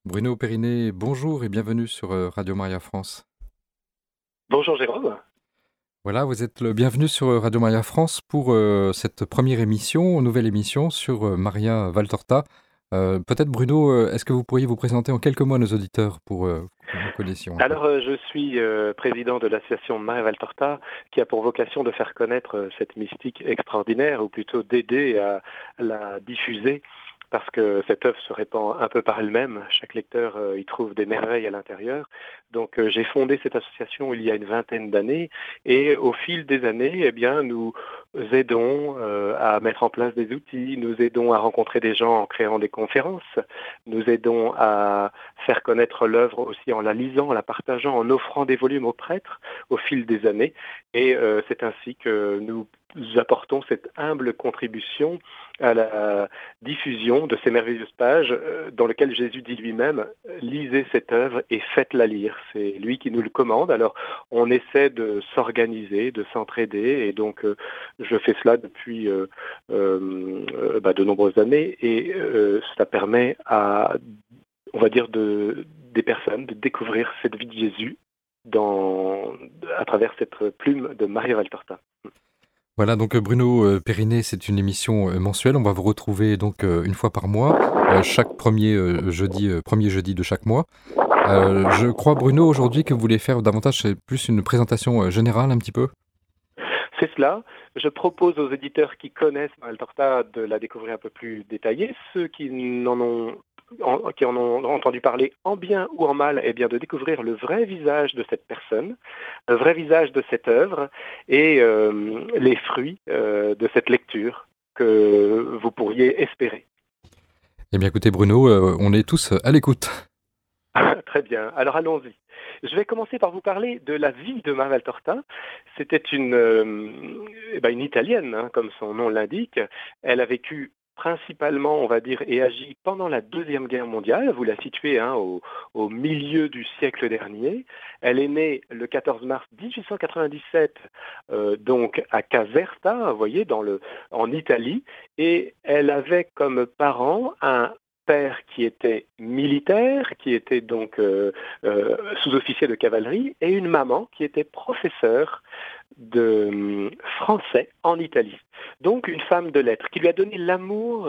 Bruno Périnet, bonjour et bienvenue sur Radio Maria France. Bonjour Jérôme. Voilà, vous êtes le bienvenu sur Radio Maria France pour cette première émission, nouvelle émission sur Maria Valtorta. Peut-être Bruno, est-ce que vous pourriez vous présenter en quelques mots à nos auditeurs pour que nous connaissions un peu? Alors je suis président de l'association Maria Valtorta qui a pour vocation de faire connaître cette mystique extraordinaire, ou plutôt d'aider à la diffuser, parce que cette œuvre se répand un peu par elle-même. Chaque lecteur y trouve des merveilles à l'intérieur. Donc j'ai fondé cette association il y a une vingtaine d'années, et au fil des années, eh bien, nous aidons à mettre en place des outils, nous aidons à rencontrer des gens en créant des conférences, nous aidons à faire connaître l'œuvre aussi en la lisant, en la partageant, en offrant des volumes aux prêtres au fil des années. Et c'est ainsi que nous apportons cette humble contribution à la diffusion de ces merveilleuses pages dans lesquelles Jésus dit lui-même: lisez cette œuvre et faites-la lire. C'est lui qui nous le commande. Alors on essaie de s'organiser, de s'entraider, et donc je fais cela depuis de nombreuses années, et cela permet à, on va dire, des personnes de découvrir cette vie de Jésus à travers cette plume de Maria Valtorta. Voilà, donc Bruno Périnet, c'est une émission mensuelle. On va vous retrouver donc une fois par mois, chaque premier jeudi de chaque mois. Je crois, Bruno, aujourd'hui que vous voulez faire davantage, c'est plus une présentation générale un petit peu. C'est cela. Je propose aux éditeurs qui connaissent Maria Valtorta de la découvrir un peu plus détaillée. Ceux qui en ont entendu parler en bien ou en mal, eh bien de découvrir le vrai visage de cette personne, le vrai visage de cette œuvre, et les fruits de cette lecture que vous pourriez espérer. Eh bien écoutez Bruno, on est tous à l'écoute. Très bien, alors allons-y. Je vais commencer par vous parler de la vie de Maria Valtorta. C'était une Italienne, hein, comme son nom l'indique. Elle a vécu principalement, on va dire, et agi pendant la Deuxième Guerre mondiale. Vous la situez, hein, au milieu du siècle dernier. Elle est née le 14 mars 1897, donc à Caserta, vous voyez, en Italie, et elle avait comme parents un père qui était militaire, qui était donc sous-officier de cavalerie, et une maman qui était professeure de français en Italie. Donc une femme de lettres qui lui a donné l'amour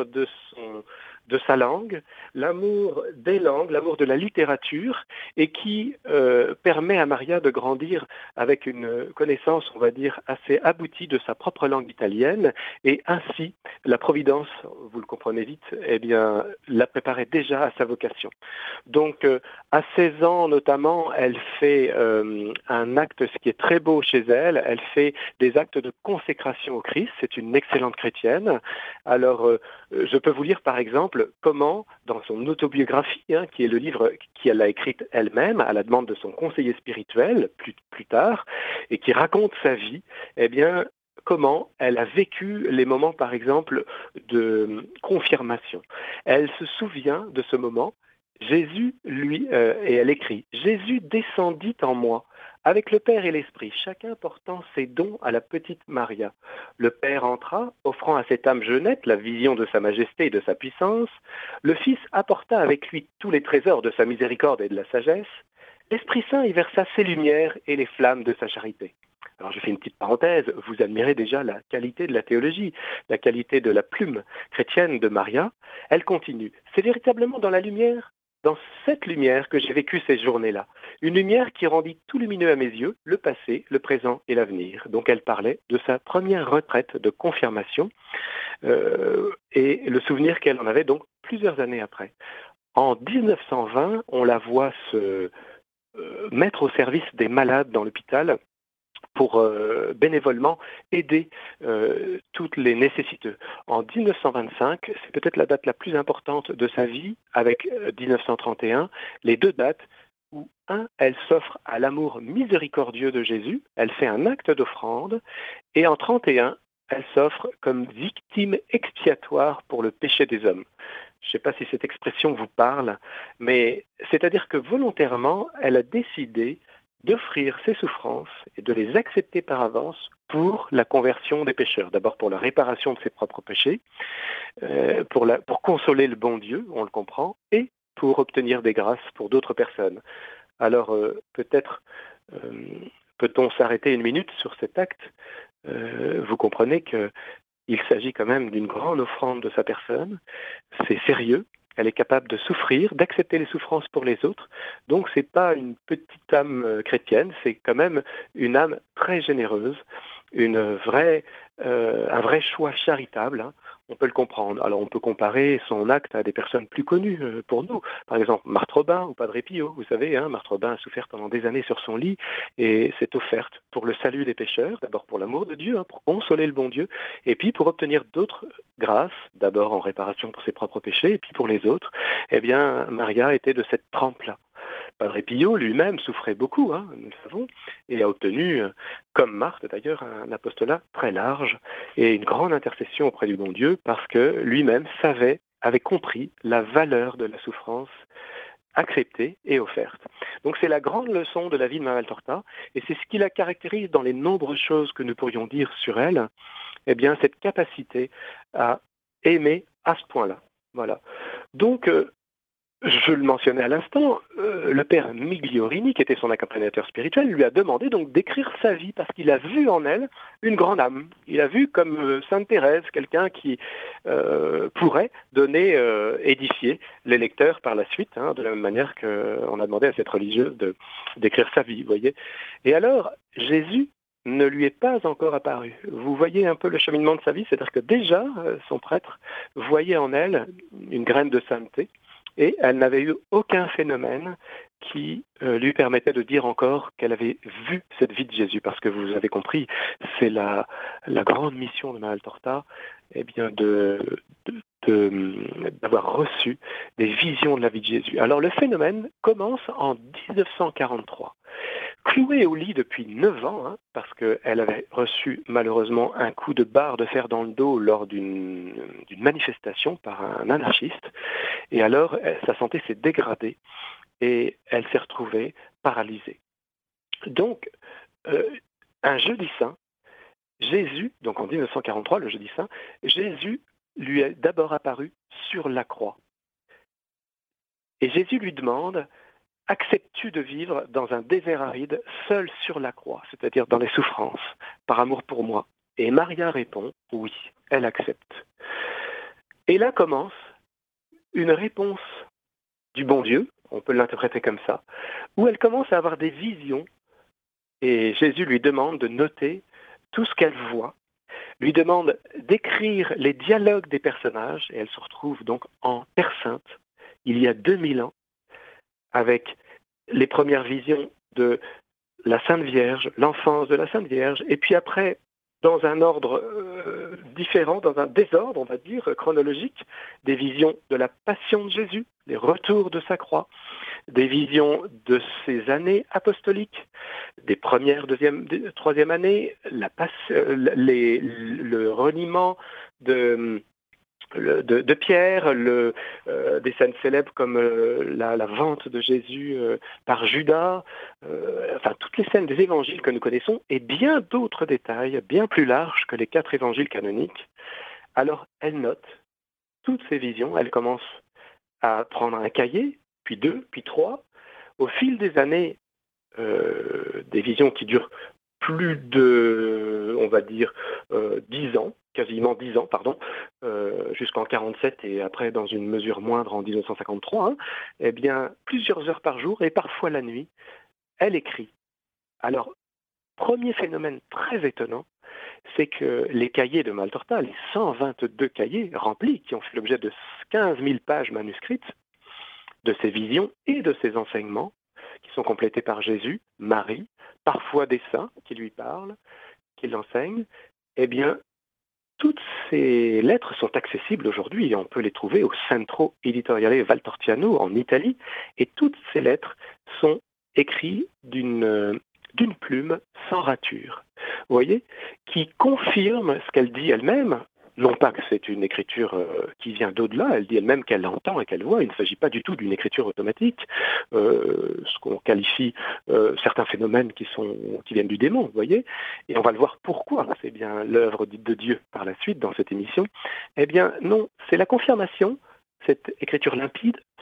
de sa langue, l'amour des langues, l'amour de la littérature, et qui permet à Maria de grandir avec une connaissance, on va dire, assez aboutie de sa propre langue italienne, et ainsi la Providence, vous le comprenez vite, eh bien, la préparait déjà à sa vocation. Donc à 16 ans notamment, elle fait un acte, ce qui est très beau chez elle, elle fait des actes de consécration au Christ. C'est une excellente chrétienne. Alors je peux vous lire par exemple comment, dans son autobiographie, hein, qui est le livre qu'elle a écrit elle-même à la demande de son conseiller spirituel plus tard, et qui raconte sa vie, eh bien, comment elle a vécu les moments, par exemple, de confirmation. Elle se souvient de ce moment. Jésus, lui, et elle écrit: Jésus descendit en moi, avec le Père et l'Esprit, chacun portant ses dons à la petite Maria. Le Père entra, offrant à cette âme jeunette la vision de sa majesté et de sa puissance. Le Fils apporta avec lui tous les trésors de sa miséricorde et de la sagesse. L'Esprit Saint y versa ses lumières et les flammes de sa charité. Alors je fais une petite parenthèse, vous admirez déjà la qualité de la théologie, la qualité de la plume chrétienne de Maria. Elle continue: c'est véritablement dans cette lumière que j'ai vécu ces journées-là. Une lumière qui rendit tout lumineux à mes yeux, le passé, le présent et l'avenir. Donc elle parlait de sa première retraite de confirmation, et le souvenir qu'elle en avait donc plusieurs années après. En 1920, on la voit se mettre au service des malades dans l'hôpital pour bénévolement aider toutes les nécessiteux. En 1925, c'est peut-être la date la plus importante de sa vie, avec 1931, les deux dates où, un, elle s'offre à l'amour miséricordieux de Jésus, elle fait un acte d'offrande, et en 31, elle s'offre comme victime expiatoire pour le péché des hommes. Je ne sais pas si cette expression vous parle, mais c'est-à-dire que volontairement, elle a décidé d'offrir ses souffrances et de les accepter par avance pour la conversion des pécheurs. D'abord pour la réparation de ses propres péchés, pour consoler le bon Dieu, on le comprend, et pour obtenir des grâces pour d'autres personnes. Alors peut-être peut-on s'arrêter une minute sur cet acte. Vous comprenez qu'il s'agit quand même d'une grande offrande de sa personne, c'est sérieux, elle est capable de souffrir, d'accepter les souffrances pour les autres, donc c'est pas une petite âme chrétienne, c'est quand même une âme très généreuse, un vrai choix charitable, hein. On peut le comprendre. Alors on peut comparer son acte à des personnes plus connues pour nous. Par exemple, Marthe Robin ou Padre Pio. Vous savez, hein, Marthe Robin a souffert pendant des années sur son lit et s'est offerte pour le salut des pécheurs, d'abord pour l'amour de Dieu, hein, pour consoler le bon Dieu, et puis pour obtenir d'autres grâces, d'abord en réparation pour ses propres péchés, et puis pour les autres. Eh bien, Maria était de cette trempe-là. Padre Pio lui-même souffrait beaucoup, hein, nous le savons, et a obtenu, comme Marthe d'ailleurs, un apostolat très large et une grande intercession auprès du bon Dieu parce que lui-même avait compris la valeur de la souffrance acceptée et offerte. Donc c'est la grande leçon de la vie de Mère Valtorta et c'est ce qui la caractérise dans les nombreuses choses que nous pourrions dire sur elle, eh bien cette capacité à aimer à ce point-là. Voilà. Donc je le mentionnais à l'instant, le père Migliorini, qui était son accompagnateur spirituel, lui a demandé donc d'écrire sa vie parce qu'il a vu en elle une grande âme. Il a vu comme Sainte Thérèse, quelqu'un qui pourrait édifier les lecteurs par la suite, hein, de la même manière qu'on a demandé à cette religieuse d'écrire sa vie, vous voyez. Et alors, Jésus ne lui est pas encore apparu. Vous voyez un peu le cheminement de sa vie, c'est-à-dire que déjà, son prêtre voyait en elle une graine de sainteté, et elle n'avait eu aucun phénomène qui lui permettait de dire encore qu'elle avait vu cette vie de Jésus, parce que vous avez compris, c'est la grande mission de Mère Valtorta, eh bien d'avoir reçu des visions de la vie de Jésus. Alors le phénomène commence en 1943. Clouée au lit depuis 9 ans, hein, parce qu'elle avait reçu malheureusement un coup de barre de fer dans le dos lors d'une manifestation par un anarchiste, et alors sa santé s'est dégradée et elle s'est retrouvée paralysée. Donc, un jeudi saint, Jésus, donc en 1943, le jeudi saint, Jésus lui est d'abord apparu sur la croix. Et Jésus lui demande: acceptes-tu de vivre dans un désert aride, seul sur la croix, c'est-à-dire dans les souffrances, par amour pour moi? Et Maria répond: oui, elle accepte. Et là commence une réponse du bon Dieu, on peut l'interpréter comme ça, où elle commence à avoir des visions, et Jésus lui demande de noter tout ce qu'elle voit, lui demande d'écrire les dialogues des personnages, et elle se retrouve donc en Terre Sainte, il y a 2000 ans, avec les premières visions de la Sainte Vierge, l'enfance de la Sainte Vierge, et puis après, dans un ordre différent, dans un désordre, on va dire, chronologique, des visions de la passion de Jésus, les retours de sa croix, des visions de ses années apostoliques, des premières, deuxième, troisième années, le reniement de Pierre, des scènes célèbres comme la vente de Jésus par Judas, enfin toutes les scènes des évangiles que nous connaissons, et bien d'autres détails, bien plus larges que les 4 évangiles canoniques. Alors elle note toutes ces visions, elle commence à prendre un cahier, puis 2, puis 3. Au fil des années, des visions qui durent plus de, on va dire, 10 ans, quasiment 10 ans, pardon, jusqu'en 47 et après dans une mesure moindre en 1953, hein, eh bien, plusieurs heures par jour et parfois la nuit, elle écrit. Alors, premier phénomène très étonnant, c'est que les cahiers de Valtorta, les 122 cahiers remplis, qui ont fait l'objet de 15 000 pages manuscrites, de ses visions et de ses enseignements, qui sont complétés par Jésus, Marie, parfois des saints qui lui parlent, qui l'enseignent, eh bien, toutes ces lettres sont accessibles aujourd'hui et on peut les trouver au Centro Editoriale Valtortiano en Italie, et toutes ces lettres sont écrites d'une plume sans rature, vous voyez, qui confirme ce qu'elle dit elle-même. Non pas que c'est une écriture qui vient d'au-delà, elle dit elle-même qu'elle entend et qu'elle voit. Il ne s'agit pas du tout d'une écriture automatique, ce qu'on qualifie certains phénomènes qui viennent du démon, vous voyez. Et on va le voir pourquoi c'est bien l'œuvre de Dieu par la suite dans cette émission. Eh bien non, c'est la confirmation, cette écriture limpide,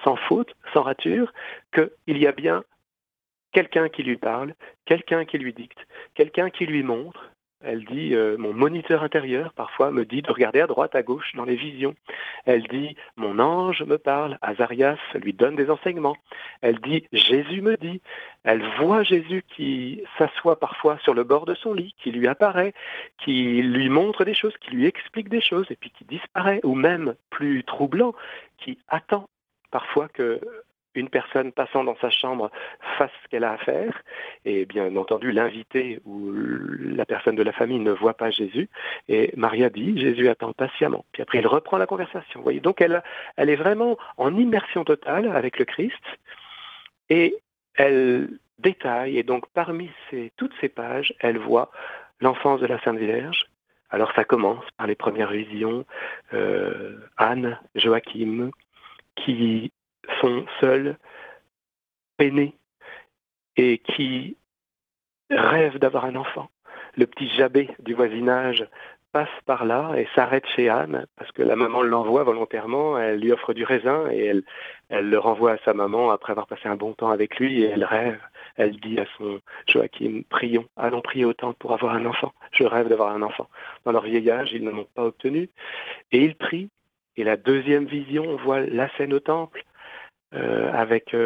sans faute, sans rature, qu'il y a bien quelqu'un qui lui parle, quelqu'un qui lui dicte, quelqu'un qui lui montre. Elle dit, mon moniteur intérieur parfois me dit de regarder à droite, à gauche dans les visions. Elle dit, mon ange me parle, Azarias lui donne des enseignements. Elle dit, Jésus me dit. Elle voit Jésus qui s'assoit parfois sur le bord de son lit, qui lui apparaît, qui lui montre des choses, qui lui explique des choses et puis qui disparaît. Ou même, plus troublant, qui attend parfois que une personne passant dans sa chambre fasse ce qu'elle a à faire, et bien entendu l'invité ou la personne de la famille ne voit pas Jésus, et Maria dit, Jésus attend patiemment. Puis après, il reprend la conversation. Vous voyez, donc elle est vraiment en immersion totale avec le Christ, et elle détaille, et donc parmi toutes ces pages, elle voit l'enfance de la Sainte Vierge. Alors ça commence par les premières visions, Anne, Joachim, qui sont seuls, peinés, et qui rêvent d'avoir un enfant. Le petit Jabé du voisinage passe par là et s'arrête chez Anne, parce que la maman l'envoie volontairement, elle lui offre du raisin, et elle le renvoie à sa maman après avoir passé un bon temps avec lui, et elle rêve. Elle dit à son Joachim, prions, allons prier au temple pour avoir un enfant. Je rêve d'avoir un enfant. Dans leur vieil âge, ils ne l'ont pas obtenu. Et ils prient. Et la deuxième vision, on voit la scène au temple, avec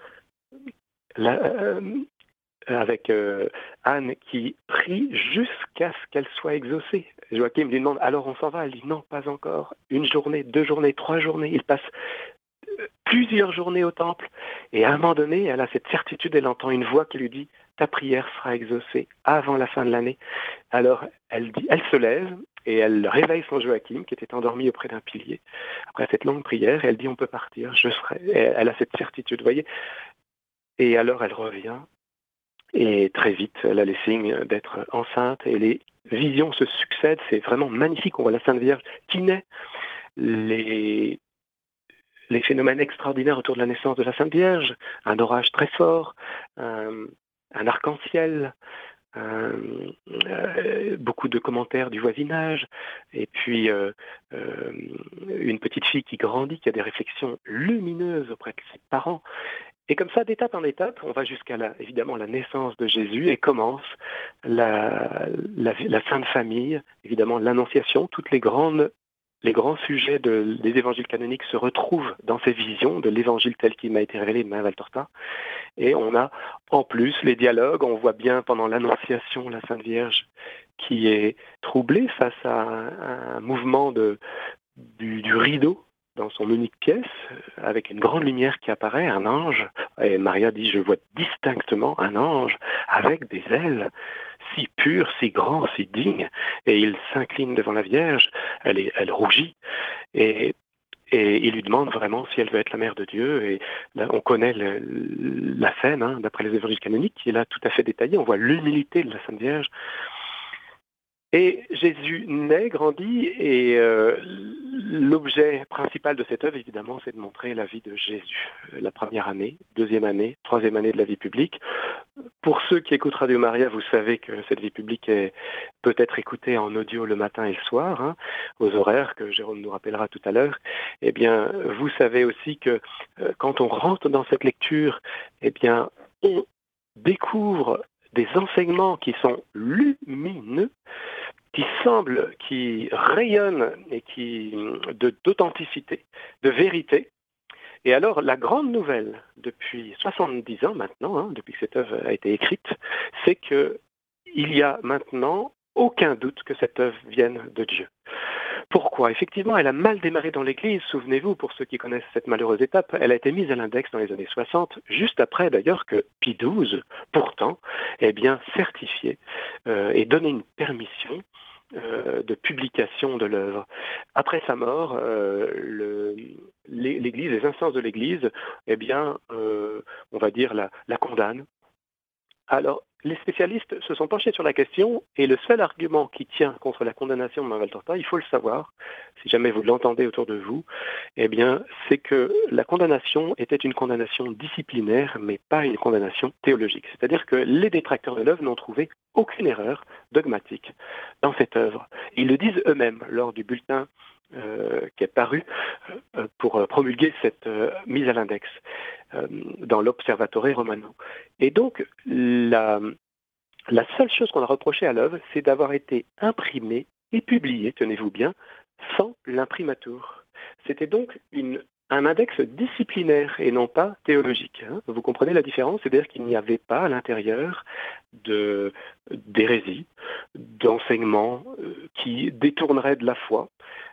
Anne qui prie jusqu'à ce qu'elle soit exaucée. Joachim lui demande, alors on s'en va? Elle dit, non, pas encore. 1 journée, 2 journées, 3 journées. Il passe plusieurs journées au temple. Et à un moment donné, elle a cette certitude, elle entend une voix qui lui dit, ta prière sera exaucée avant la fin de l'année. Alors elle se lève et elle réveille son Joachim qui était endormi auprès d'un pilier. Après cette longue prière, elle dit, on peut partir, je serai. Et elle a cette certitude, vous voyez. Et alors elle revient. Et très vite, elle a les signes d'être enceinte et les visions se succèdent. C'est vraiment magnifique. On voit la Sainte Vierge qui naît. Les phénomènes extraordinaires autour de la naissance de la Sainte Vierge. Un orage très fort, un arc-en-ciel, beaucoup de commentaires du voisinage. Et puis, une petite fille qui grandit, qui a des réflexions lumineuses auprès de ses parents. Et comme ça, d'étape en étape, on va jusqu'à évidemment la naissance de Jésus et commence la Sainte Famille, évidemment l'Annonciation, toutes les grands sujets des évangiles canoniques se retrouvent dans ces visions de l'évangile tel qu'il m'a été révélé de Maria Valtorta. Et on a en plus les dialogues, on voit bien pendant l'Annonciation la Sainte Vierge qui est troublée face à un mouvement du rideau dans son unique pièce, avec une grande lumière qui apparaît, un ange, et Maria dit, je vois distinctement un ange avec des ailes, si pur, si grand, si digne, et il s'incline devant la Vierge, elle rougit, et il lui demande vraiment si elle veut être la mère de Dieu, et là, on connaît la scène, d'après les évangiles canoniques, qui est là tout à fait détaillée, on voit l'humilité de la Sainte Vierge. Et Jésus naît, grandit, et l'objet principal de cette œuvre, évidemment, c'est de montrer la vie de Jésus. La première année, deuxième année, troisième année de la vie publique. Pour ceux qui écoutent Radio Maria, vous savez que cette vie publique peut être écoutée en audio le matin et le soir, aux horaires que Jérôme nous rappellera tout à l'heure. Eh bien, vous savez aussi que quand on rentre dans cette lecture, eh bien, on découvre des enseignements qui sont lumineux, qui rayonnent et d'authenticité, de vérité. Et alors, la grande nouvelle, depuis 70 ans maintenant, depuis que cette œuvre a été écrite, c'est qu'il y a maintenant aucun doute que cette œuvre vienne de Dieu. Pourquoi? Effectivement, elle a mal démarré dans l'Église. Souvenez-vous, pour ceux qui connaissent cette malheureuse étape, elle a été mise à l'index dans les années 60, juste après d'ailleurs que Pie XII, pourtant, ait bien certifié et donné une permission de publication de l'œuvre. Après sa mort, l'Église, les instances de l'Église, eh bien, on va dire, la condamnent. Alors, les spécialistes se sont penchés sur la question et le seul argument qui tient contre la condamnation de Maria Valtorta, il faut le savoir, si jamais vous l'entendez autour de vous, eh bien, c'est que la condamnation était une condamnation disciplinaire, mais pas une condamnation théologique. C'est-à-dire que les détracteurs de l'œuvre n'ont trouvé aucune erreur dogmatique dans cette œuvre. Ils le disent eux-mêmes lors du bulletin qui est paru pour promulguer cette mise à l'index dans l'Observatore Romano. Et donc, la seule chose qu'on a reproché à l'œuvre, c'est d'avoir été imprimée et publiée, tenez-vous bien, sans l'imprimatur. C'était donc un index disciplinaire et non pas théologique. Vous comprenez la différence? C'est-à-dire qu'il n'y avait pas à l'intérieur d'hérésie, d'enseignements qui détourneraient de la foi,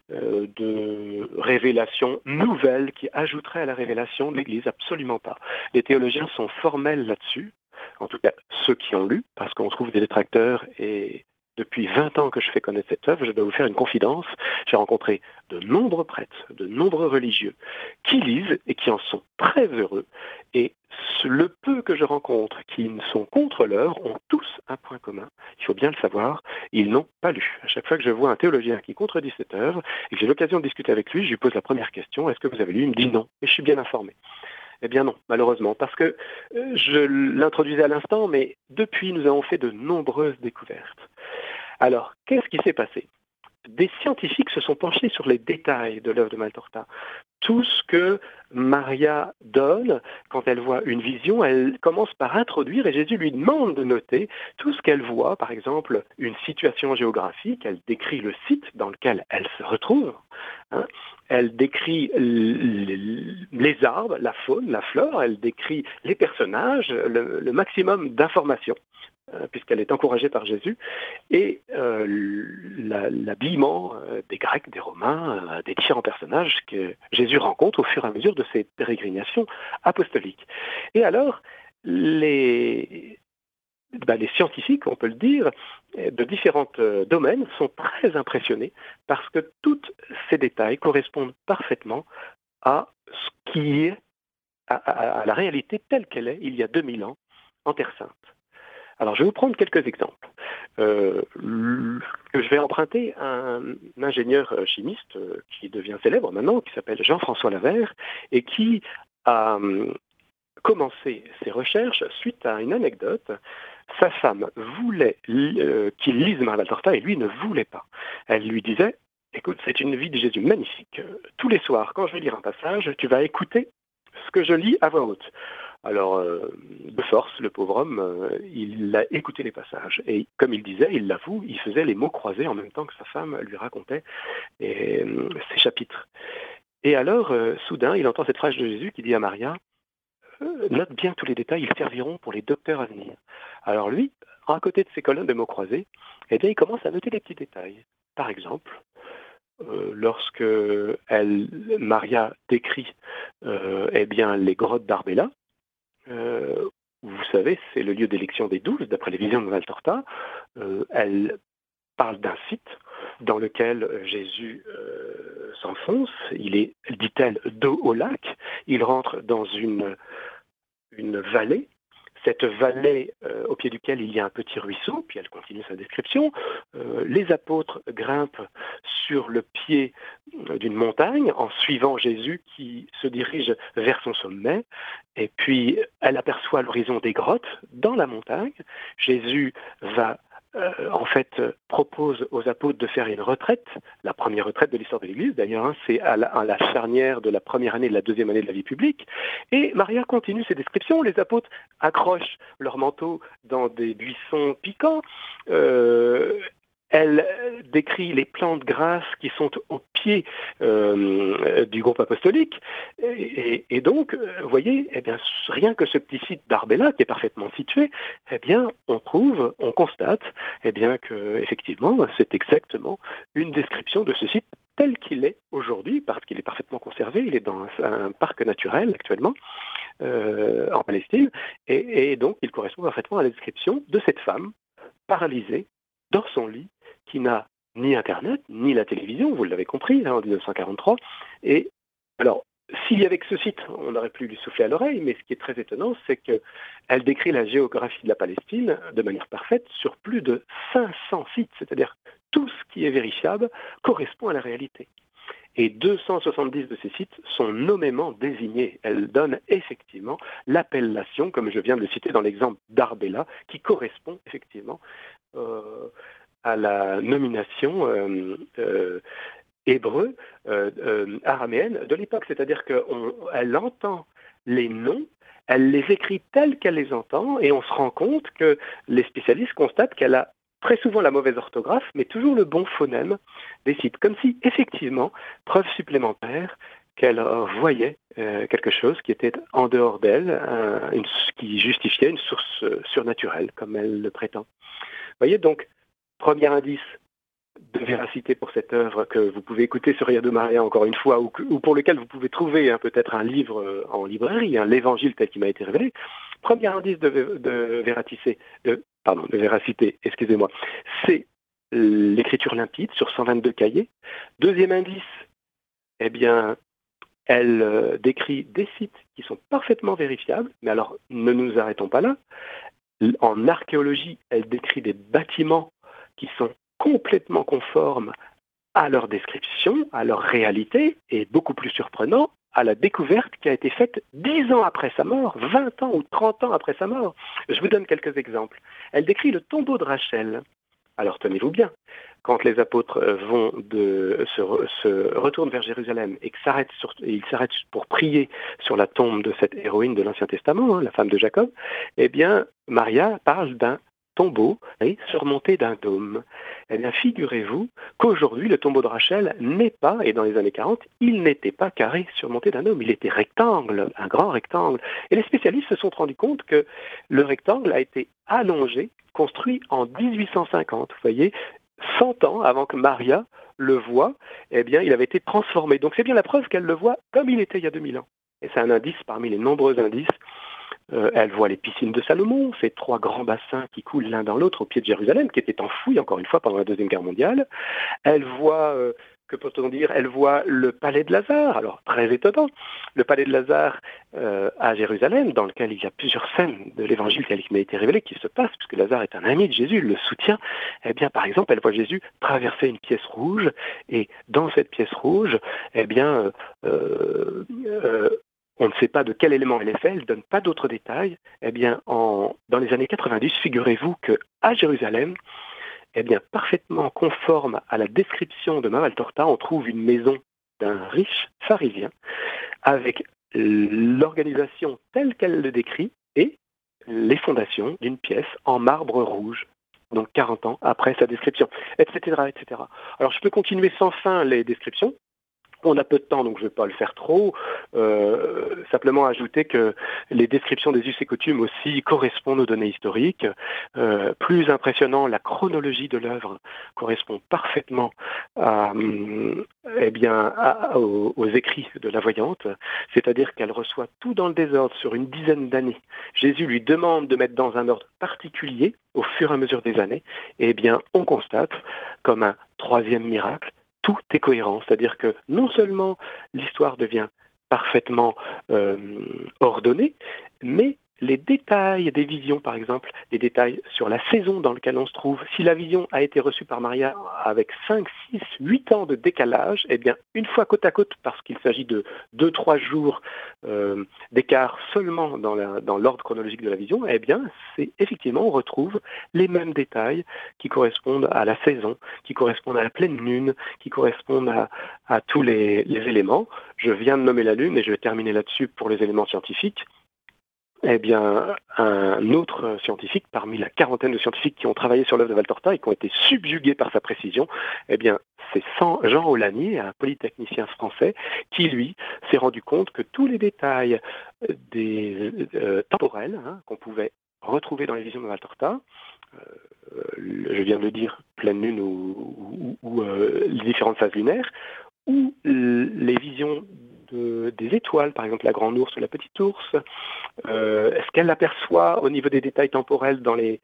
de révélations nouvelles qui ajouteraient à la révélation de l'Église. Absolument pas. Les théologiens sont formels là-dessus, en tout cas ceux qui ont lu, parce qu'on trouve des détracteurs et depuis 20 ans que je fais connaître cette œuvre, je dois vous faire une confidence. J'ai rencontré de nombreux prêtres, de nombreux religieux qui lisent et qui en sont très heureux. Et le peu que je rencontre qui sont contre l'œuvre ont tous un point commun. Il faut bien le savoir, ils n'ont pas lu. À chaque fois que je vois un théologien qui contredit cette œuvre et que j'ai l'occasion de discuter avec lui, je lui pose la première question, est-ce que vous avez lu? Il me dit non, et je suis bien informé. Eh bien non, malheureusement, parce que je l'introduisais à l'instant, mais depuis, nous avons fait de nombreuses découvertes. Alors, qu'est-ce qui s'est passé? Des scientifiques se sont penchés sur les détails de l'œuvre de Maltorta. Tout ce que Maria donne, quand elle voit une vision, elle commence par introduire et Jésus lui demande de noter tout ce qu'elle voit, par exemple une situation géographique, elle décrit le site dans lequel elle se retrouve, elle décrit les arbres, la faune, la flore, elle décrit les personnages, le maximum d'informations, puisqu'elle est encouragée par Jésus, et l'habillement des Grecs, des Romains, des différents personnages que Jésus rencontre au fur et à mesure de ses pérégrinations apostoliques. Et alors, les scientifiques, on peut le dire, de différents domaines sont très impressionnés parce que tous ces détails correspondent parfaitement à ce qui est, à la réalité telle qu'elle est il y a 2000 ans en Terre Sainte. Alors, je vais vous prendre quelques exemples que je vais emprunter à un ingénieur chimiste qui devient célèbre maintenant, qui s'appelle Jean-François Lavert, et qui a commencé ses recherches suite à une anecdote. Sa femme voulait qu'il lise Maltorta et lui ne voulait pas. Elle lui disait, écoute, c'est une vie de Jésus magnifique. Tous les soirs, quand je vais lire un passage, tu vas écouter ce que je lis à voix haute. Alors, de force, le pauvre homme, il a écouté les passages. Et comme il disait, il l'avoue, il faisait les mots croisés en même temps que sa femme lui racontait ses chapitres. Et alors, soudain, il entend cette phrase de Jésus qui dit à Maria, note bien tous les détails, ils serviront pour les docteurs à venir. Alors lui, à côté de ses colonnes de mots croisés, eh bien, il commence à noter des petits détails. Par exemple, lorsque Maria décrit eh bien, les grottes d'Arbela, vous savez, c'est le lieu d'élection des 12, d'après les visions de Maltorta. Elle parle d'un site dans lequel Jésus s'enfonce. Il est, dit-elle, dos au lac. Il rentre dans une vallée. Cette vallée au pied duquel il y a un petit ruisseau, puis elle continue sa description. Les apôtres grimpent sur le pied d'une montagne en suivant Jésus qui se dirige vers son sommet. Et puis elle aperçoit l'horizon des grottes dans la montagne. Jésus va propose aux apôtres de faire une retraite, la première retraite de l'histoire de l'Église d'ailleurs, c'est à la charnière de la première année et de la deuxième année de la vie publique. Et Maria continue ses descriptions, les apôtres accrochent leur manteau dans des buissons piquants, elle décrit les plantes grasses qui sont au pied du groupe apostolique. Et donc, vous voyez, eh bien, rien que ce petit site d'Arbela, qui est parfaitement situé, eh bien, on constate eh bien, que, effectivement, c'est exactement une description de ce site tel qu'il est aujourd'hui, parce qu'il est parfaitement conservé. Il est dans un parc naturel actuellement en Palestine. Et donc, il correspond parfaitement à la description de cette femme paralysée dans son lit, qui n'a ni Internet, ni la télévision, vous l'avez compris, en 1943. Et alors, s'il y avait que ce site, on aurait pu lui souffler à l'oreille, mais ce qui est très étonnant, c'est qu'elle décrit la géographie de la Palestine de manière parfaite sur plus de 500 sites, c'est-à-dire tout ce qui est vérifiable correspond à la réalité. Et 270 de ces sites sont nommément désignés. Elle donne effectivement l'appellation, comme je viens de le citer dans l'exemple d'Arbela, qui correspond effectivement à la nomination hébreu, araméenne de l'époque. C'est-à-dire qu'elle entend les noms, elle les écrit telles qu'elle les entend, et on se rend compte que les spécialistes constatent qu'elle a très souvent la mauvaise orthographe, mais toujours le bon phonème des sites. Comme si, effectivement, preuve supplémentaire qu'elle voyait quelque chose qui était en dehors d'elle, qui justifiait une source surnaturelle, comme elle le prétend. Vous voyez, donc, premier indice de véracité pour cette œuvre que vous pouvez écouter sur Radio Maria encore une fois, ou pour lequel vous pouvez trouver peut-être un livre en librairie, l'Évangile tel qu'il m'a été révélé. Premier indice de véracité, excusez-moi, c'est l'écriture limpide sur 122 cahiers. Deuxième indice, eh bien, elle décrit des sites qui sont parfaitement vérifiables, mais alors ne nous arrêtons pas là. En archéologie, elle décrit des bâtiments qui sont complètement conformes à leur description, à leur réalité, et beaucoup plus surprenant, à la découverte qui a été faite 10 ans après sa mort, 20 ans ou 30 ans après sa mort. Je vous donne quelques exemples. Elle décrit le tombeau de Rachel. Alors tenez-vous bien, quand les apôtres se retournent vers Jérusalem et ils s'arrêtent pour prier sur la tombe de cette héroïne de l'Ancien Testament, la femme de Jacob, eh bien, Maria parle d'un tombeau surmonté d'un dôme. Eh bien, figurez-vous qu'aujourd'hui, le tombeau de Rachel n'est pas, et dans les années 40, il n'était pas carré surmonté d'un dôme, il était rectangle, un grand rectangle. Et les spécialistes se sont rendus compte que le rectangle a été allongé, construit en 1850, vous voyez, 100 ans avant que Maria le voie, eh bien, il avait été transformé. Donc c'est bien la preuve qu'elle le voit comme il était il y a 2000 ans. Et c'est un indice parmi les nombreux indices. Elle voit les piscines de Salomon, ces 3 grands bassins qui coulent l'un dans l'autre au pied de Jérusalem, qui étaient enfouis, encore une fois, pendant la Deuxième Guerre mondiale. Elle voit, que peut-on dire, elle voit le palais de Lazare, alors très étonnant, le palais de Lazare à Jérusalem, dans lequel il y a plusieurs scènes de l'Évangile qui m'a été révélé, qui se passent, puisque Lazare est un ami de Jésus, il le soutient. Eh bien, par exemple, elle voit Jésus traverser une pièce rouge, et dans cette pièce rouge, eh bien, on ne sait pas de quel élément elle est faite, elle ne donne pas d'autres détails. Eh bien, dans les années 90, figurez-vous qu'à Jérusalem, eh bien, parfaitement conforme à la description de Mavaltorta, on trouve une maison d'un riche pharisien avec l'organisation telle qu'elle le décrit et les fondations d'une pièce en marbre rouge, donc 40 ans après sa description, etc., etc. Alors, je peux continuer sans fin les descriptions. On a peu de temps, donc je ne vais pas le faire trop. Simplement ajouter que les descriptions des us et coutumes aussi correspondent aux données historiques. Plus impressionnant, la chronologie de l'œuvre correspond parfaitement aux écrits de la voyante, c'est-à-dire qu'elle reçoit tout dans le désordre sur une dizaine d'années. Jésus lui demande de mettre dans un ordre particulier au fur et à mesure des années. Eh bien, on constate, comme un troisième miracle, tout est cohérent, c'est-à-dire que non seulement l'histoire devient parfaitement ordonnée, mais les détails des visions, par exemple, les détails sur la saison dans laquelle on se trouve, si la vision a été reçue par Maria avec 5, 6, 8 ans de décalage, eh bien, une fois côte à côte, parce qu'il s'agit de 2-3 jours d'écart seulement dans l'ordre chronologique de la vision, eh bien, c'est effectivement, on retrouve les mêmes détails qui correspondent à la saison, qui correspondent à la pleine lune, qui correspondent à tous les éléments. Je viens de nommer la lune et je vais terminer là-dessus pour les éléments scientifiques. Eh bien, un autre scientifique, parmi la quarantaine de scientifiques qui ont travaillé sur l'œuvre de Valtorta et qui ont été subjugués par sa précision, eh bien, c'est Jean Aulagnier, un polytechnicien français, qui, lui, s'est rendu compte que tous les détails temporels qu'on pouvait retrouver dans les visions de Valtorta, je viens de le dire, pleine lune ou les différentes phases lunaires, ou les visions des étoiles, par exemple la grande ours ou la petite ours, est-ce qu'elle l'aperçoit au niveau des détails temporels dans les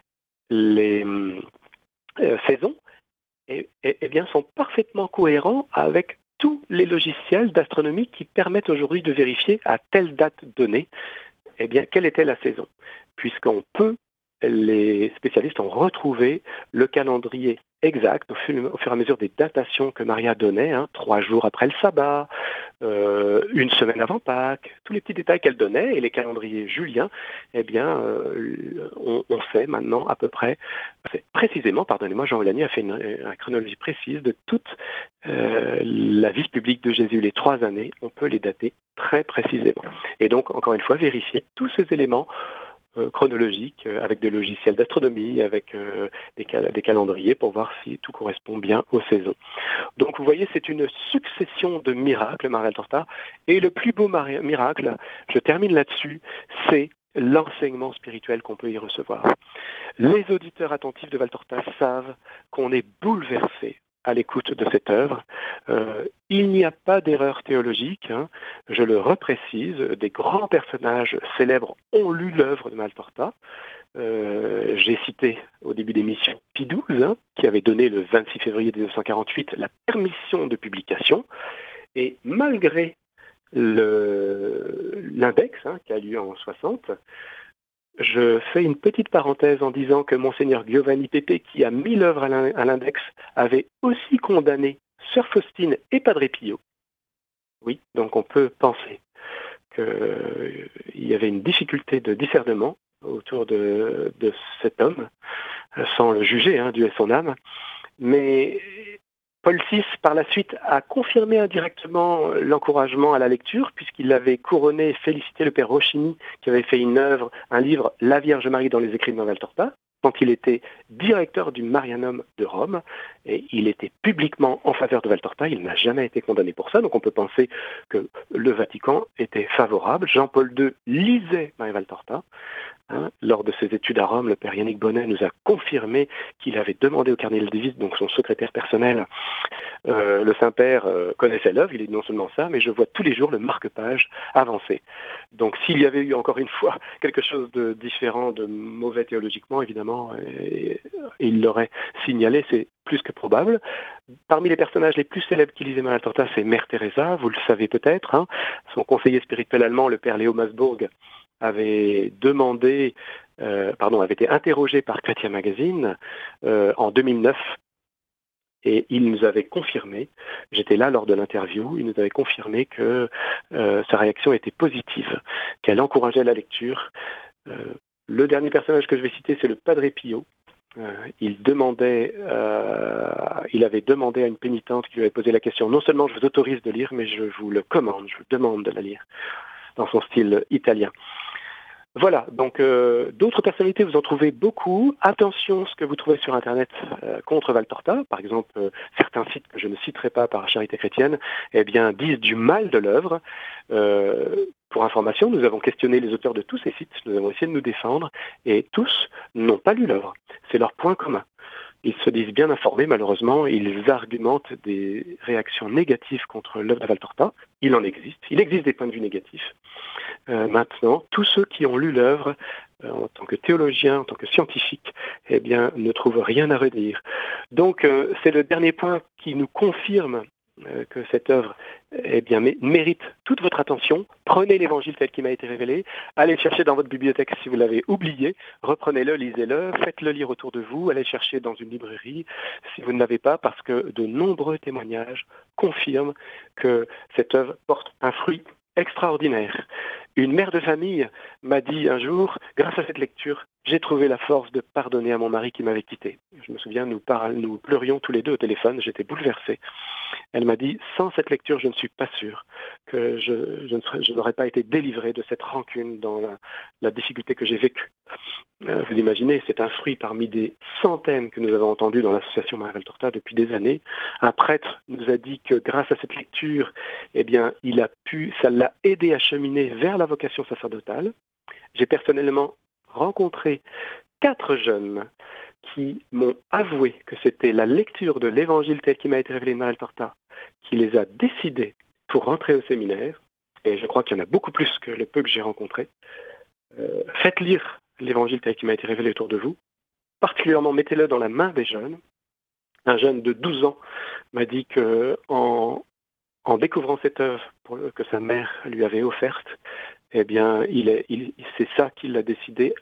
saisons, et bien sont parfaitement cohérents avec tous les logiciels d'astronomie qui permettent aujourd'hui de vérifier à telle date donnée, eh bien, quelle était la saison, puisqu'on peut, les spécialistes ont retrouvé le calendrier exact au fur et à mesure des datations que Maria donnait, 3 jours après le sabbat, une semaine avant Pâques, tous les petits détails qu'elle donnait et les calendriers juliens, eh bien, on sait maintenant à peu près, précisément, pardonnez-moi, Jean Villani a fait une chronologie précise de toute la vie publique de Jésus, les 3 années, on peut les dater très précisément. Et donc, encore une fois, vérifier tous ces éléments chronologiques avec des logiciels d'astronomie, avec des calendriers pour voir si tout correspond bien aux saisons. Donc vous voyez, c'est une succession de miracles, Maria Valtorta, et le plus beau miracle, je termine là-dessus, c'est l'enseignement spirituel qu'on peut y recevoir. Les auditeurs attentifs de Valtorta savent qu'on est bouleversé à l'écoute de cette œuvre. Il n'y a pas d'erreur théologique, je le reprécise, des grands personnages célèbres ont lu l'œuvre de Valtorta. J'ai cité au début d'émission Pie XII, qui avait donné le 26 février 1948 la permission de publication, et malgré l'index qui a lieu en 60, je fais une petite parenthèse en disant que Monseigneur Giovanni Pepe, qui a mis l'œuvre à l'index, avait aussi condamné Sœur Faustine et Padre Pio. Oui, donc on peut penser qu'il y avait une difficulté de discernement autour de cet homme, sans le juger, Dieu est son âme. Mais Paul VI, par la suite, a confirmé indirectement l'encouragement à la lecture, puisqu'il avait couronné et félicité le père Rochini, qui avait fait un livre, La Vierge Marie dans les écrits de Valtorta, quand il était directeur du Marianum de Rome, et il était publiquement en faveur de Valtorta, il n'a jamais été condamné pour ça, donc on peut penser que le Vatican était favorable. Jean-Paul II lisait Maria Valtorta. Lors de ses études à Rome, le père Yannick Bonnet nous a confirmé qu'il avait demandé au cardinal de Vise, donc son secrétaire personnel, le Saint-Père connaissait l'œuvre, il est non seulement ça, mais je vois tous les jours le marque-page avancer. Donc s'il y avait eu encore une fois quelque chose de différent, de mauvais théologiquement, évidemment, il l'aurait signalé, c'est plus que probable. Parmi les personnages les plus célèbres qui lisaient Maria Valtorta, c'est Mère Teresa, vous le savez peut-être, son conseiller spirituel allemand, le père Léo Masbourg, avait été interrogé par Chrétien Magazine en 2009, et il nous avait confirmé, j'étais là lors de l'interview, il nous avait confirmé que sa réaction était positive, qu'elle encourageait la lecture. Le dernier personnage que je vais citer, c'est le Padre Pio. Il avait demandé à une pénitente qui lui avait posé la question, non seulement je vous autorise de lire, mais je vous le commande, je vous demande de la lire, dans son style italien. Voilà, donc d'autres personnalités, vous en trouvez beaucoup. Attention, ce que vous trouvez sur Internet contre Valtorta, par exemple, certains sites que je ne citerai pas par charité chrétienne, disent du mal de l'œuvre. Pour information, nous avons questionné les auteurs de tous ces sites, nous avons essayé de nous défendre, et tous n'ont pas lu l'œuvre. C'est leur point commun. Ils se disent bien informés, malheureusement, ils argumentent des réactions négatives contre l'œuvre de Valtorta. Il existe des points de vue négatifs. Maintenant, tous ceux qui ont lu l'œuvre en tant que théologiens, en tant que scientifiques, ne trouvent rien à redire. Donc, c'est le dernier point qui nous confirme que cette œuvre mérite toute votre attention. Prenez l'évangile tel qu'il m'a été révélé, allez le chercher dans votre bibliothèque si vous l'avez oublié, reprenez-le, lisez-le, faites-le lire autour de vous, allez le chercher dans une librairie si vous ne l'avez pas, parce que de nombreux témoignages confirment que cette œuvre porte un fruit extraordinaire. Une mère de famille m'a dit un jour, grâce à cette lecture, j'ai trouvé la force de pardonner à mon mari qui m'avait quitté. Je me souviens, nous pleurions tous les deux au téléphone, j'étais bouleversé. Elle m'a dit, sans cette lecture, je ne suis pas sûr que je n'aurais pas été délivré de cette rancune dans la difficulté que j'ai vécue. Vous imaginez, c'est un fruit parmi des centaines que nous avons entendus dans l'association Maria Valtorta depuis des années. Un prêtre nous a dit que grâce à cette lecture, ça l'a aidé à cheminer vers la vocation sacerdotale. J'ai personnellement rencontré 4 jeunes qui m'ont avoué que c'était la lecture de l'évangile tel qu'il m'a été révélé de Maria Valtorta qui les a décidés pour rentrer au séminaire. Et je crois qu'il y en a beaucoup plus que le peu que j'ai rencontré. Faites lire l'évangile tel qu'il m'a été révélé autour de vous. Particulièrement, mettez-le dans la main des jeunes. Un jeune de 12 ans m'a dit qu'en découvrant cette œuvre que sa mère lui avait offerte, c'est ça qui l'a décidé à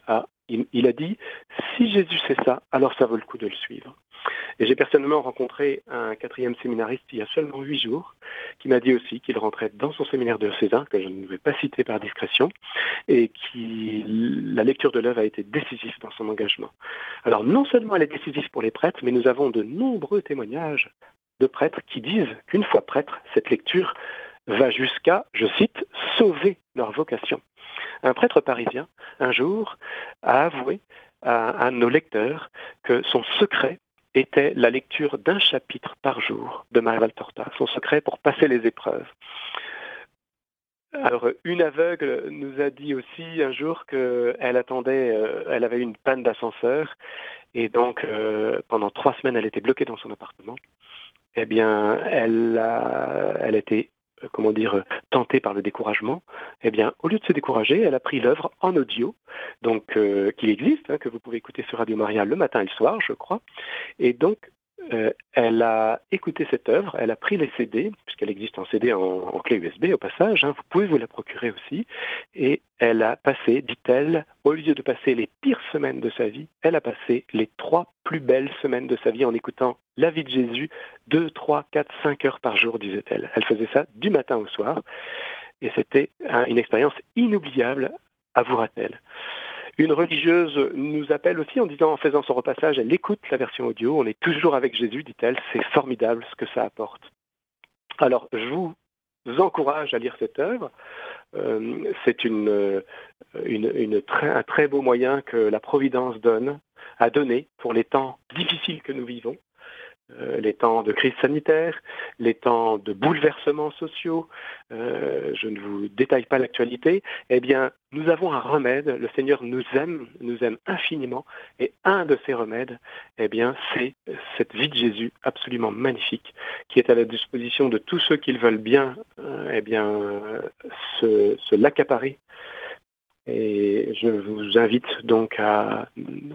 Il a dit, si Jésus sait ça, alors ça vaut le coup de le suivre. Et j'ai personnellement rencontré un 4e séminariste il y a seulement 8 jours, qui m'a dit aussi qu'il rentrait dans son séminaire diocésain, que je ne vais pas citer par discrétion, et qui la lecture de l'œuvre a été décisive dans son engagement. Alors non seulement elle est décisive pour les prêtres, mais nous avons de nombreux témoignages de prêtres qui disent qu'une fois prêtres, cette lecture va jusqu'à, je cite, sauver leur vocation. Un prêtre parisien, un jour, a avoué à nos lecteurs que son secret était la lecture d'un chapitre par jour de Maria Torta, son secret pour passer les épreuves. Alors, une aveugle nous a dit aussi un jour qu'elle attendait, elle avait une panne d'ascenseur, et donc pendant 3 semaines, elle était bloquée dans son appartement. Eh bien, elle était, tentée par le découragement. Eh bien, au lieu de se décourager, elle a pris l'œuvre en audio, donc qu'il existe, que vous pouvez écouter sur Radio Maria le matin et le soir, je crois. Et donc, elle a écouté cette œuvre, elle a pris les CD, puisqu'elle existe en CD en clé USB au passage, vous pouvez vous la procurer aussi, et elle a passé, dit-elle, au lieu de passer les pires semaines de sa vie, elle a passé les 3 plus belles semaines de sa vie en écoutant la vie de Jésus 2, 3, 4, 5 heures par jour, disait-elle. Elle faisait ça du matin au soir, et c'était une expérience inoubliable, avouera-t-elle. Une religieuse nous appelle aussi en disant, en faisant son repassage, elle écoute la version audio, on est toujours avec Jésus, dit-elle, c'est formidable ce que ça apporte. Alors, je vous encourage à lire cette œuvre. C'est un très beau moyen que la Providence a donné pour les temps difficiles que nous vivons. Les temps de crise sanitaire, les temps de bouleversements sociaux, je ne vous détaille pas l'actualité, eh bien, nous avons un remède, le Seigneur nous aime infiniment, et un de ces remèdes, eh bien, c'est cette vie de Jésus absolument magnifique, qui est à la disposition de tous ceux qui le veulent bien, se l'accaparer. Et je vous invite donc à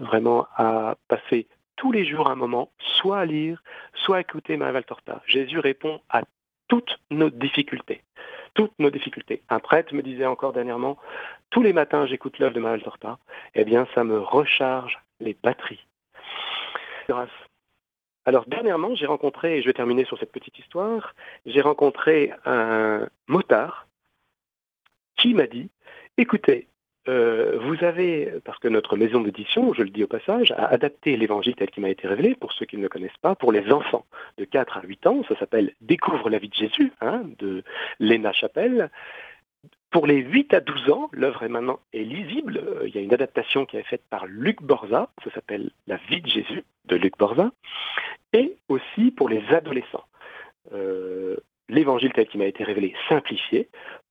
passer tous les jours un moment, soit à lire, soit à écouter Maria Valtorta. Jésus répond à toutes nos difficultés. Toutes nos difficultés. Un prêtre me disait encore dernièrement, tous les matins j'écoute l'œuvre de Maria Valtorta, eh bien ça me recharge les batteries. Grâce. Alors dernièrement, j'ai rencontré, et je vais terminer sur cette petite histoire, j'ai rencontré un motard qui m'a dit, écoutez, vous avez, parce que notre maison d'édition, je le dis au passage, a adapté l'évangile tel qu'il m'a été révélé, pour ceux qui ne le connaissent pas, pour les enfants de 4 à 8 ans, ça s'appelle « Découvre la vie de Jésus », de Léna Chapelle. Pour les 8 à 12 ans, l'œuvre est lisible, il y a une adaptation qui est faite par Luc Borza, ça s'appelle « La vie de Jésus » de Luc Borza, et aussi pour les adolescents. L'évangile tel qu'il m'a été révélé, simplifié,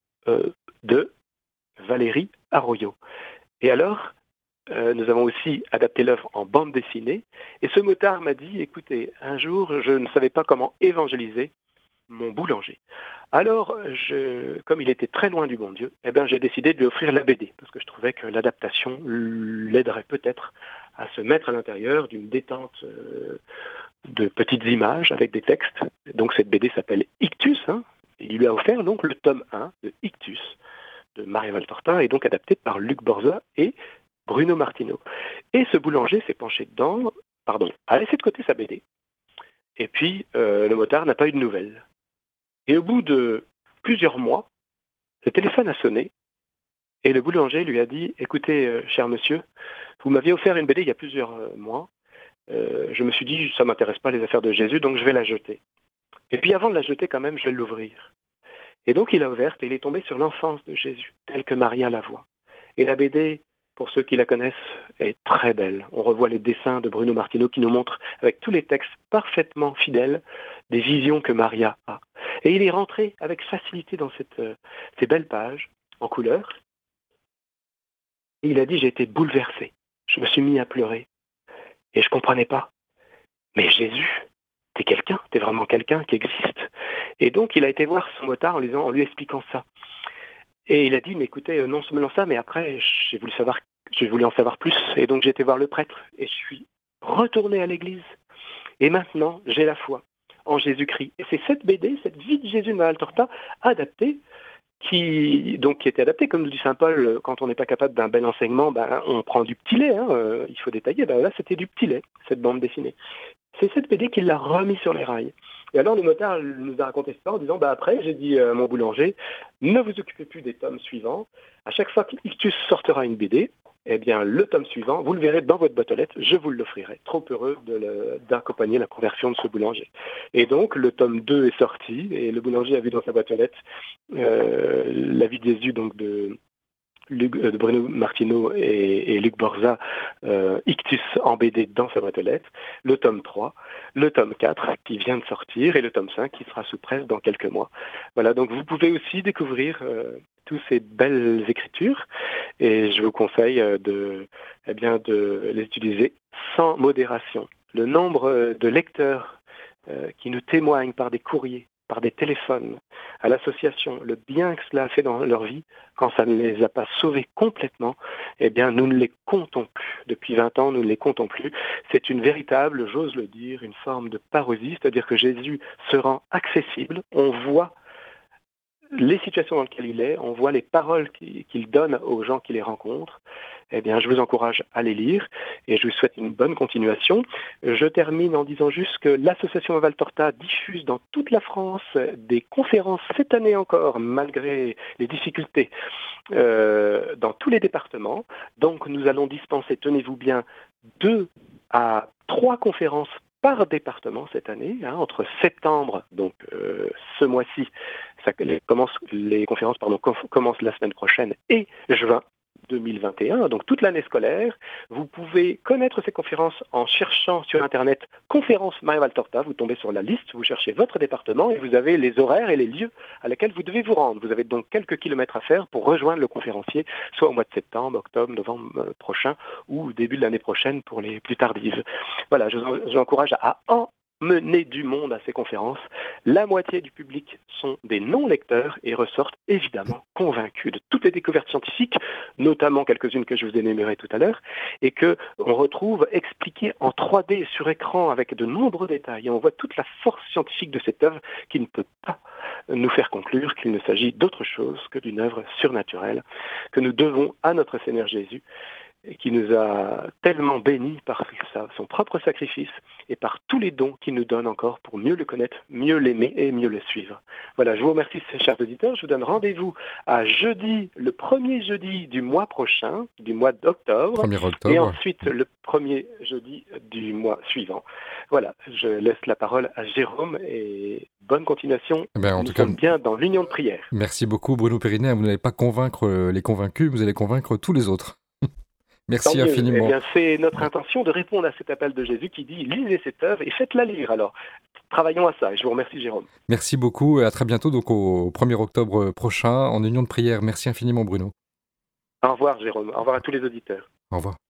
de Valérie Arroyo. Et alors, nous avons aussi adapté l'œuvre en bande dessinée. Et ce motard m'a dit, écoutez, un jour, je ne savais pas comment évangéliser mon boulanger. Alors, comme il était très loin du bon Dieu, j'ai décidé de lui offrir la BD, parce que je trouvais que l'adaptation l'aiderait peut-être à se mettre à l'intérieur d'une détente de petites images avec des textes. Donc cette BD s'appelle Ictus. Il lui a offert donc le tome 1 de Ictus, de Maria Valtorta, est donc adapté par Luc Borza et Bruno Martino. Et ce boulanger s'est penché a laissé de côté sa BD. Et puis, le motard n'a pas eu de nouvelles. Et au bout de plusieurs mois, le téléphone a sonné, et le boulanger lui a dit, écoutez, cher monsieur, vous m'aviez offert une BD il y a plusieurs mois, je me suis dit, ça ne m'intéresse pas les affaires de Jésus, donc je vais la jeter. Et puis avant de la jeter quand même, je vais l'ouvrir. Et donc il a ouvert et il est tombé sur l'enfance de Jésus, telle que Maria la voit. Et la BD, pour ceux qui la connaissent, est très belle. On revoit les dessins de Bruno Martino qui nous montrent, avec tous les textes parfaitement fidèles, des visions que Maria a. Et il est rentré avec facilité dans ces belles pages, en couleur. Et il a dit, j'ai été bouleversé. Je me suis mis à pleurer. Et je ne comprenais pas. Mais Jésus, t'es quelqu'un, t'es vraiment quelqu'un qui existe. Et donc, il a été voir son motard en lui expliquant ça. Et il a dit, mais écoutez, non seulement ça, mais après, j'ai voulu en savoir plus. Et donc, j'ai été voir le prêtre et je suis retourné à l'église. Et maintenant, j'ai la foi en Jésus-Christ. Et c'est cette BD, cette vie de Jésus de Maria Valtorta, adaptée qui était adapté, comme nous dit saint Paul, quand on n'est pas capable d'un bel enseignement, on prend du petit lait, il faut détailler. Là, c'était du petit lait, cette bande dessinée. C'est cette BD qui l'a remis sur les rails. Et alors le motard nous a raconté ça en disant, après, j'ai dit à mon boulanger, ne vous occupez plus des tomes suivants. À chaque fois qu'Ictus sortira une BD, eh bien, le tome suivant, vous le verrez dans votre boîte aux lettres, je vous l'offrirai. Trop heureux d'accompagner la conversion de ce boulanger. Et donc, le tome 2 est sorti, et le boulanger a vu dans sa boîte aux lettres La vie de Jésus, donc de Bruno Martino et Luc Borza, Ictus en BD dans sa boîte aux lettres, le tome 3, le tome 4 qui vient de sortir, et le tome 5 qui sera sous presse dans quelques mois. Voilà, donc vous pouvez aussi découvrir toutes ces belles écritures, et je vous conseille de les utiliser sans modération. Le nombre de lecteurs qui nous témoignent par des courriers, par des téléphones, à l'association, le bien que cela a fait dans leur vie, quand ça ne les a pas sauvés complètement, eh bien, nous ne les comptons plus. Depuis 20 ans, nous ne les comptons plus. C'est une véritable, j'ose le dire, une forme de parousie, c'est-à-dire que Jésus se rend accessible, on voit les situations dans lesquelles il est, on voit les paroles qu'il donne aux gens qui les rencontrent. Eh bien, je vous encourage à les lire et je vous souhaite une bonne continuation. Je termine en disant juste que l'association Maval Torta diffuse dans toute la France des conférences cette année encore, malgré les difficultés, dans tous les départements. Donc, nous allons dispenser, tenez-vous bien, 2 à 3 conférences par département cette année, entre septembre, donc ce mois-ci, les conférences commencent la semaine prochaine, et juin 2021, donc toute l'année scolaire. Vous pouvez connaître ces conférences en cherchant sur Internet Conférence Maval Torta. Vous tombez sur la liste, vous cherchez votre département et vous avez les horaires et les lieux à lesquels vous devez vous rendre. Vous avez donc quelques kilomètres à faire pour rejoindre le conférencier, soit au mois de septembre, octobre, novembre prochain ou début de l'année prochaine pour les plus tardives. Voilà, je vous encourage à emmener du monde à ces conférences. La moitié du public sont des non-lecteurs et ressortent évidemment convaincus de toutes les découvertes scientifiques, notamment quelques-unes que je vous ai énumérées tout à l'heure, et qu'on retrouve expliquées en 3D sur écran avec de nombreux détails. Et on voit toute la force scientifique de cette œuvre qui ne peut pas nous faire conclure qu'il ne s'agit d'autre chose que d'une œuvre surnaturelle que nous devons à notre Seigneur Jésus, et qui nous a tellement bénis par son propre sacrifice et par tous les dons qu'il nous donne encore pour mieux le connaître, mieux l'aimer et mieux le suivre. Voilà, je vous remercie, chers auditeurs. Je vous donne rendez-vous à jeudi, le premier jeudi du mois prochain, du mois d'octobre, 1er octobre. et ensuite le premier jeudi du mois suivant. Voilà, je laisse la parole à Jérôme et bonne continuation. En Nous sommes bien dans l'union de prière. Merci beaucoup Bruno Perinet. Vous n'allez pas convaincre les convaincus, vous allez convaincre tous les autres. Merci infiniment. Eh bien, c'est notre intention de répondre à cet appel de Jésus qui dit « Lisez cette œuvre et faites-la lire ». Alors, travaillons à ça. Et je vous remercie, Jérôme. Merci beaucoup et à très bientôt, donc au 1er octobre prochain, en union de prière. Merci infiniment, Bruno. Au revoir, Jérôme. Au revoir à tous les auditeurs. Au revoir.